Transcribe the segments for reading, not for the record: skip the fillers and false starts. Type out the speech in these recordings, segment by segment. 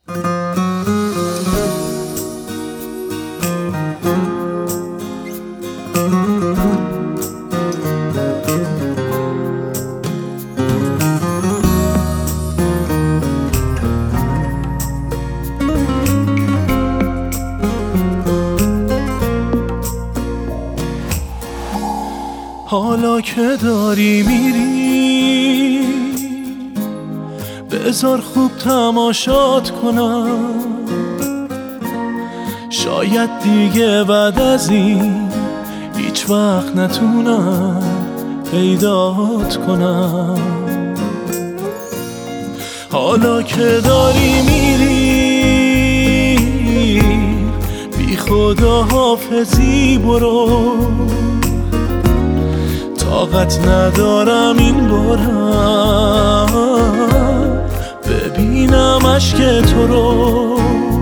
حالا که داری میری بذار خوب تماشات کنم، شاید دیگه بعد از این هیچ وقت نتونم پیدات کنم. حالا که داری میری بی خدا حافظی برو، طاقت ندارم این بارم ببینم اشک تو رو.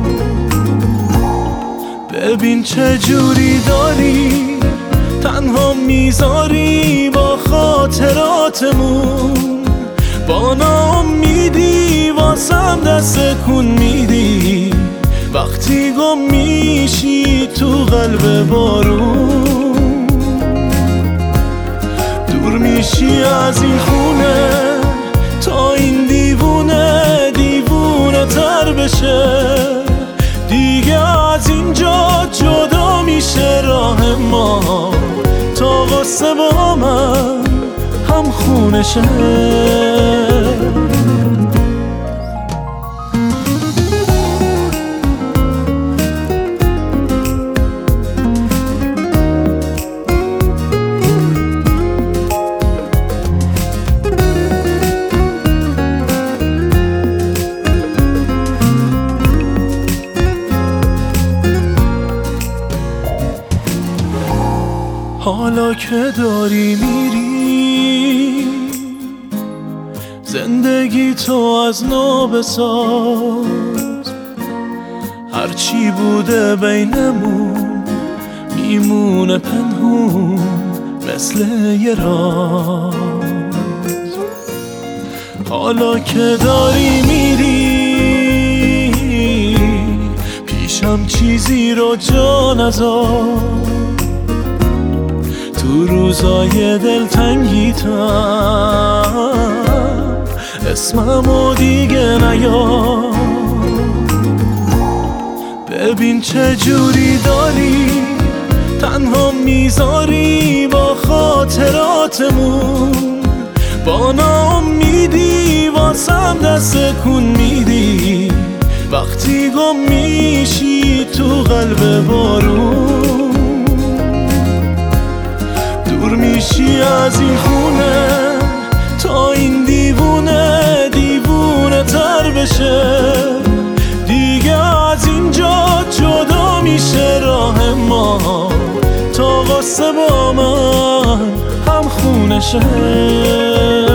ببین چه جوری داری تنها میذاری با خاطراتمون، با ناامیدی واسم دست کن میدی وقتی گم میشی تو قلب بارون. دور میشی از این خونه تا این دیوونه دیوونه تر بشه، دیگه از اینجا جدا میشه راه ما تا واسه با من هم خونه شه. حالا که داری میری زندگی تو از نو بساز، هرچی بوده بینمون میمونه پنهون مثل یه راز. حالا که داری میری پیشم چیزی رو جا نذار، تو روزای دلتنگیتم اسممو دیگه نیار. ببین چه جوری داری تنها میذاری با خاطراتمون، با ناامیدی واسم دست کن میدی وقتی گم میشی تو قلب بارون. دور میشی از این خونه تا این دیوونه دیوونه تر بشه، دیگه از اینجا جدا میشه راه ما تا واسه با من هم خونه شه.